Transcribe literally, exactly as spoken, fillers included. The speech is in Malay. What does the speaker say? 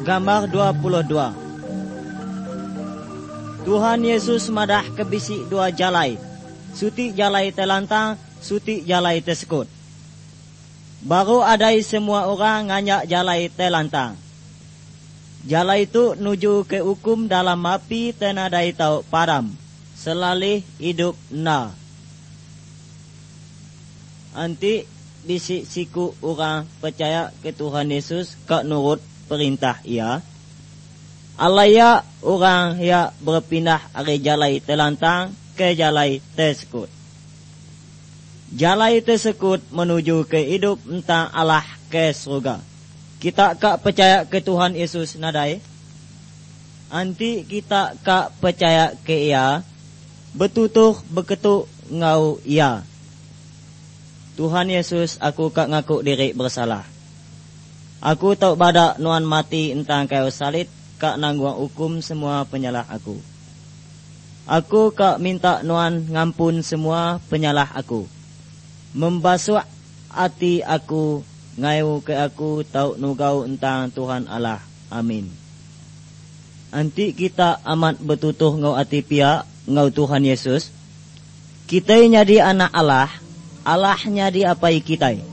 Gambar dua puluh dua. Tuhan Yesus madah kebisi dua jalai. Suti jalai telantang, suti jalai tesekut. Baru adai semua orang nganyak jalai telantang. Jalai itu nuju ke hukum dalam api tenadai tau padam. Selalih hidup na. Anti bisi siku orang percaya ke Tuhan Yesus kak nurut perintah ia. Alaya orang yang berpindah dari jalai telantang ke jalai tesekut. Jalai tesekut menuju ke hidup entang Allah ke surga. Kita kak percaya ke Tuhan Yesus nadai. Anti kita kak percaya ke ia. Betutuh beketuk ngau ia. Tuhan Yesus, aku kak ngaku diri bersalah. Aku tahu badak nuan mati entang kayu salit, kak nangguang hukum semua penyalah aku. Aku kak minta nuan ngampun semua penyalah aku. Membasuh hati aku, ngayu ke aku tahu nugau entang Tuhan Allah. Amin. Anti kita amat betutuh ngau hati pia, ngau Tuhan Yesus. Kita nyadi anak Allah, Allah nyadi apai kita.